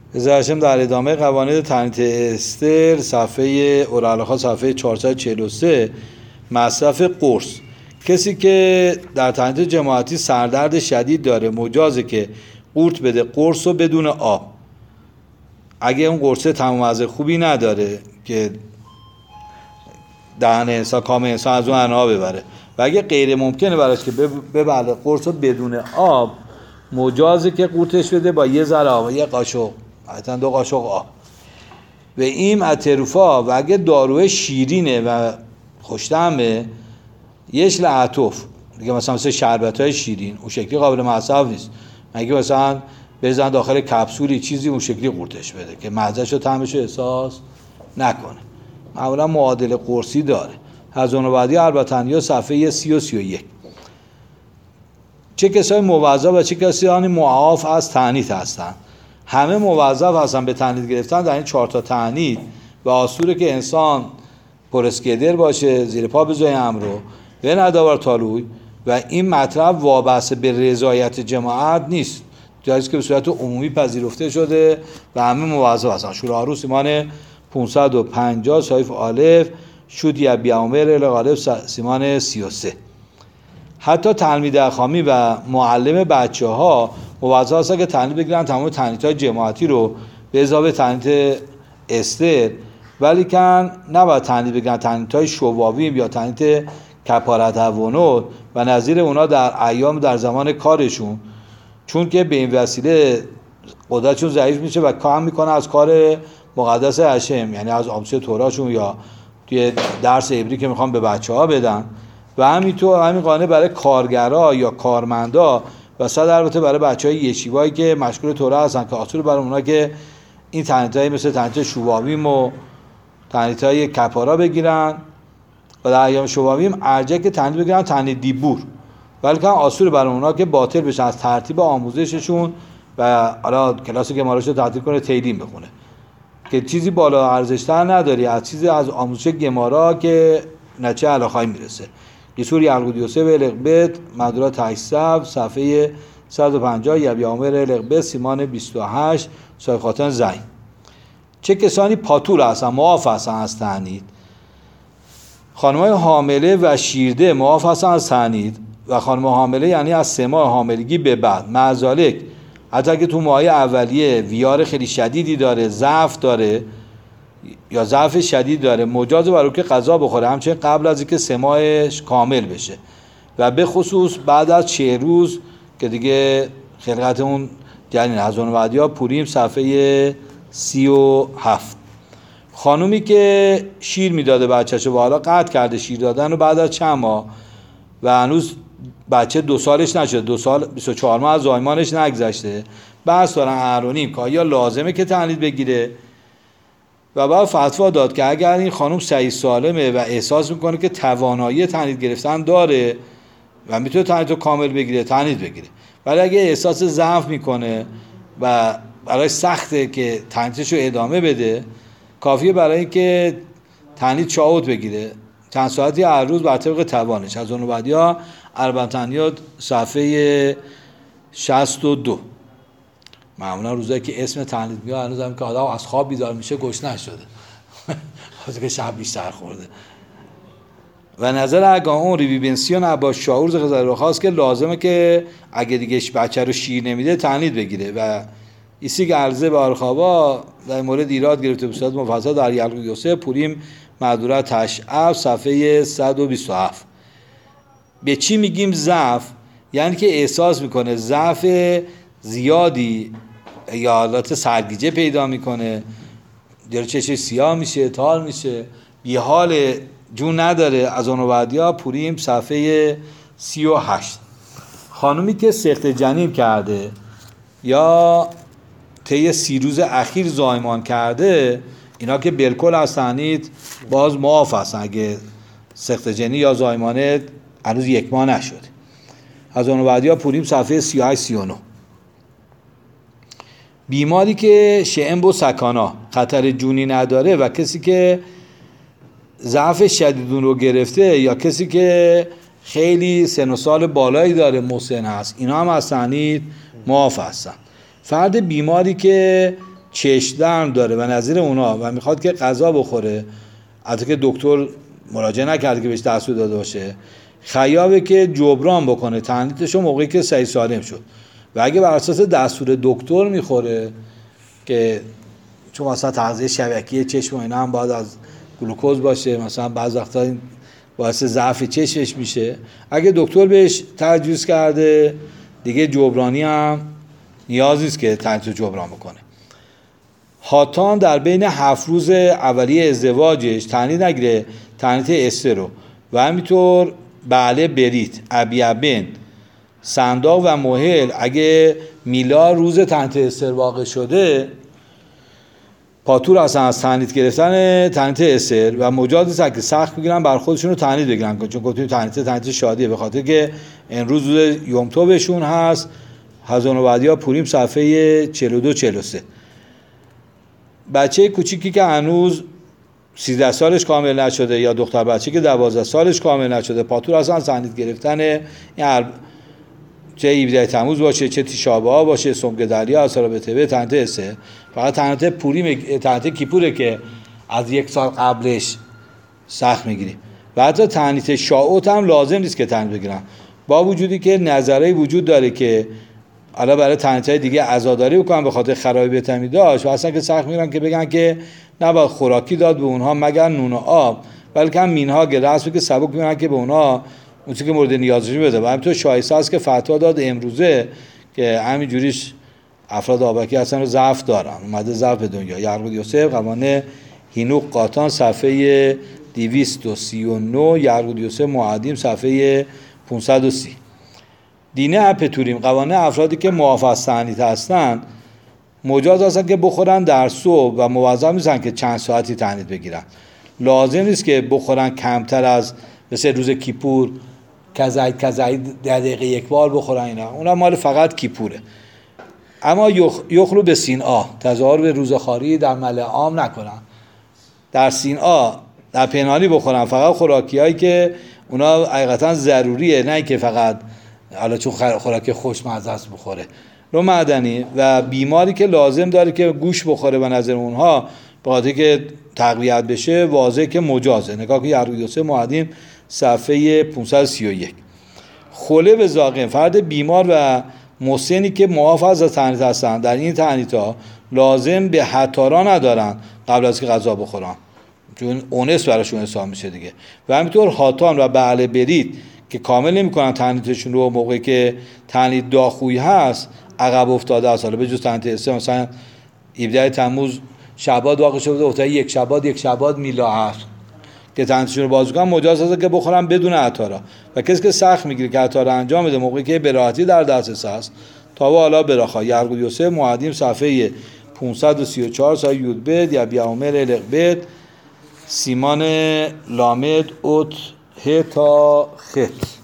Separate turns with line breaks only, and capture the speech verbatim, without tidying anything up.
ازاشم در ادامه قوانین تعنیت استر صفحه اورالخا صفحه چهارصد و چهل و سه مصرف قرص. کسی که در تعنیت جماعتی سردرد شدید داره مجازه که قورت بده قرص رو بدون آب، اگه اون قرصه تمام از خوبی نداره که دهن انسان کام انسان از اون انها ببره، و اگه غیر ممکنه براش که ببره قرص رو بدون آب، مجازه که قورتش بده با یه ذره آب، یه قاشق حتی دو قاشق آب. و این اتروفا و اگه داروی شیرینه و خوش‌طعمه یش لعطوف دیگه، مثلا مثل شربت‌های شیرین اون شکلی قابل مصرف نیست، مگه مثلا بزن داخل کپسولی چیزی اون شکلی قورتش بده که مزه‌شو طعمشو احساس نکنه. معمولا معادل قرصی داره. از اون بعدی البته یا صفحه سی و سی و یک. چه کسایی موظف و چه کسایی معاف از تعنیت هستن؟ همه موظف هستن به تعنیت گرفتن در این چهار تا تعنیت و آسوره که انسان پرسکدر باشه، زیر پا بذاره امرو به نداور تالوی، و این مطلب وابسته به رضایت جماعت نیست، جاییست که به صورت عمومی پذیرفته شده و همه موظف هستن. شورای عروس ایمان پانصد و پنجاه صحیف الف شد یا بیامر غالب سیمان سی و سه. حتی تلمید اخامی و معلم بچه ها موظف هستن که تعنیت بگیرن تمام تعنیت های جماعتی رو به اضافه تعنیت استر، ولی کن نباید تعنیت بگیرن تعنیت های شواویم یا تعنیت کپارت هوانود و نظیر اونا در ایام در زمان کارشون، چون که به این وسیله قدرتشون ضعیف میشه و کم میکنه از کار مقدس هشم، یعنی از آموزش توراشون یا توی درس عبری که میخوان به بچه ها بدن. و همینطور همین قانون برای کارگرا یا کارمندا و صد البته برای بچهای یشیوایی که مشغول تورا هستن که اصول برای اونا که این تعنیتای مثل تعنیت شوباویم و تعنیتای کپارا بگیرن و در ایام شوباویم ارجه که تعنیت بگیرن تعنیت دیبور، ولی که اصول برای اونا که باطل بشن از ترتیب آموزششون و حالا کلاسی که ماراشو تعطیل کنه تیلیم بخونه که چیزی بالا ارزشتر نداری از چیزی از آموزش گمارا که نچه علاخای میرسه. قصور یلقودیوسه به لقبت مدرات هشتصد صفحه صد و پنجاه یا بیامر لقبت سیمان بیست و هشت سایخاتن زین. چه کسانی پاتور هستن معاف هستن از تعنیت؟ خانمای حامله و شیرده معاف هستن از تعنیت، و خانم حامله یعنی از سه ماه حاملگی به بعد، معذالک حتی که تو ماهای اولیه ویار خیلی شدیدی داره، ضعف داره یا ضعف شدید داره، مجازه برای که غذا بخوره همچنین قبل از اینکه سه ماهش کامل بشه، و به خصوص بعد از چه روز که دیگه خلقت اون جنین. از اون بعدیا پوریم صفحه سی و هفت. خانومی که شیر میداده بچه‌شو و حالا قطع کرده شیر دادن و بعد از چند ماه و هنوز بچه دو سالش نشده، دو سال بیست و چهار ماه از زایمانش نگذشته، بس دارن اهرونیم که آیا لازمه که تعنیت بگیره، و بعد فتوا داد که اگر این خانم صحیح سالمه و احساس میکنه که توانایی تعنیت گرفتن داره و میتونه تعنیت رو کامل بگیره تعنیت بگیره، ولی اگه احساس ضعف میکنه و برای سخته که تعنیتش رو ادامه بده، کافیه برای اینکه تعنیت چاوت بگیره چند ساعتی هر روز بر طبق توانش. از اون بعدیا اربعتنیات صفحه شصت و دو. معمولا روزایی که اسم تعنیت میاد هنوز هم که آدم از خواب بیدار میشه گشنه شده خاطر که شب بیشتر خورده. و نظر اگاهون ریویبنسیون عباس شاور زغزر رو خواست که لازمه که اگه دیگه بچه رو شیر نمیده تعنیت بگیره، و ایسی که عرضه به آرخابا در مورد ایراد گرفته به صورت مفصل در یلقودیوسه پوریم مدوره تشعب صفحه صد و بیست و هفت. به چی میگیم ضعف؟ یعنی که احساس میکنه ضعف زیادی یا حالات سرگیجه پیدا میکنه، در چشم سیاه میشه، تار میشه، بی حال، جون نداره. از اون بعدیا پوریم صفحه سی و هشت. خانومی که سخت جنین کرده یا طی سی روز اخیر زایمان کرده، اینا که بالکل از تعنیت باز معاف هستن اگه سخت جنین یا زایمانه هنوز یک ماه نشده. از اون بعدیا پوریم صفحه سی و هشت سی و نه. بیماری که شئم و سکانا خطر جونی نداره و کسی که ضعف شدیدون رو گرفته یا کسی که خیلی سن و سال بالایی داره مسن هست، اینا هم از تعنیت معاف هستن. فرد بیماری که چشم درد داره و نظیر اونا و میخواد که غذا بخوره، البته که دکتر مراجعه نکرده که بهش دستور داده باشه، خیابه که جبران بکنه تنیتشو موقعی که صحیح سالم شد. و اگه بر اساس دستور دکتر میخوره که چون مثلا تغذیه شبکیه چشم و اینا هم باید از گلوکوز باشه، مثلا بعض وقتا این باعث ضعف چشمش میشه، اگه دکتر بهش تجویز کرده دیگه جبرانی هم نیاز نیست که تنیتو جبران بکنه. هاتان در بین هفت روز اولیه ازدواجش تنیت نگیره، تنیت استرو و همینطور بله بریت، ابیابن، صنداق و مهل اگه میلا روز تنیت استر واقع شده پاتور هستن از تنیت گرفتن تنیت استر و مجاز نیستن که سخت بگیرن بر خودشون رو تنیت بگیرن، چون گفتیم تنیت تنیت شادیه، به خاطر که امروز روز یوم توبشون هست. حزن و بعدیا پوریم صفحه چهل و دو چهل و سه. بچه کوچیکی که هنوز سیزده سالش کامل نشده یا دختر بچه که دوازده سالش کامل نشده پاتور هستن تنیت گرفتن، این چه هفدهم تموز باشه چه تیشا بها باشه سمک دریا اثر به تبه تنیت استر، فقط تنیت پوریم تنیت کیپوره که از یک سال قبلش سخت میگیریم. و حتی تنیت شاوت هم لازم نیست که تنیت بگیرن، با وجودی که نظری وجود داره که حالا برای تنیت‌های دیگه عزاداری بکنن به خاطر خرابی ویتامین داشت و اصلا که سخت میگیرن که بگن که نباید خوراکی داد به اونها مگر نون و آب، بلکه هم مینها گرسو که سبک میگن که به اونها اون چیزی که مورد نیازشون بده. و همینطور شایسته است که فتوا داد امروزه که همین جوریش افراد آبکی اصلا رو ضعف دارن، اومده ضعف به دنیا. یعقوب یوسف قوانه هینوق قاطان صفحه دویست و سی و نه، یعقوب یوسف معدیم صفحه پانصد و سی. دینه اپتوریم قوانه افرادی که معافظ تنیت هستن مجاز هستن که بخورن در صبح و موظف نیستن که چند ساعتی تنیت بگیرن. لازم نیست که بخورن کمتر از مثل روز کیپور کزاید کزاید در دقیقه یک بار بخورن، اینا اونا مال فقط کیپوره. اما یخلو به سینآ تظاهر به روزخواری در ملأ عام نکنن، در سینآ در پنهانی بخورن، فقط خوراکی هایی که اونا حقیقتا ضروریه، نه که فقط حالا چون خوراک خوشمزه است بخوره. رو معدنی و بیماری که لازم داره که گوش بخوره به نظر اونها به خاطر که تقویت بشه واضحه که مجازه. نگاه که یعقوب معدیم صفحه پانصد و سی و یک. خوله به زاقم فرد بیمار و مسنی که معاف از تنیت هستن در این تنیت‌ها لازم به حتارا ندارن قبل از که غذا بخورن، چون اونس براشون حساب میشه دیگه. و همینطور هاتان و بله برید که کامل نمی‌کنن تنیتشون رو موقعی که تنیت داخویی هست عقب افتاده است. حالا به جز تنیت استر مثلا هفدهم تموز شباد واقع شده افتاد یک شباد یک شباد میلا هست که تنیتشون رو باز کنن مجاز هست که بخورن بدون عطارا. و کسی که سخت میگیره که عطارا انجام بده موقعی که براحتی در دسترس است تا حالا براخا. یعقوب یوسف معدیم صفحه پانصد و سی و چهار سایه یودبد یا بیامل القبد سیمان لامد اوت هتا خط.